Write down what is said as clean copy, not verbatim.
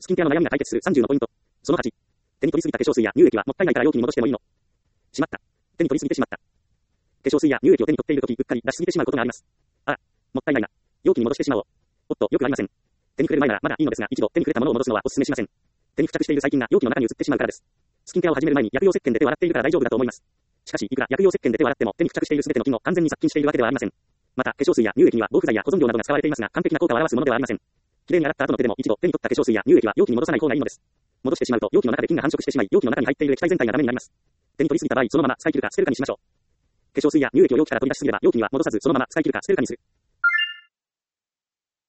スキンケアの悩みが解決する30のポイント。その8。手に取りすぎた化粧水や乳液はもったいないから容器に戻してもいいの。しまった。手に取りすぎてしまった。化粧水や乳液を手に取っているとき、うっかり出しすぎてしまうことがあります。ああ、もったいないな。容器に戻してしまおう。おっと、よくありません。手に触れる前ならまだいいのですが、一度手に触れたものを戻すのはお勧めしません。手に付着している細菌が容器の中に移ってしまうからです。スキンケアを始める前に薬用石鹸で手を洗っているから大丈夫だと思います。しかし、いくら薬用石鹸で手を洗っても手に付着しているすべての菌を完全に殺菌しているわけではありません。また、化粧水や乳液には防腐剤や保存料などが使われていますが、完璧な効果を表すものではありません。きれいに洗った後の手でも一度手に取った化粧水や乳液は容器に戻さない方がいいのです。戻してしまうと容器の中で菌が繁殖してしまい、容器の中に入っている液体全体がダメになります。手に取りすぎた場合、そのまま使い切るか捨てるかにしましょう。化粧水や乳液を容器から取り出しすぎれば容器には戻さずそのまま使い切るか捨てるかにする。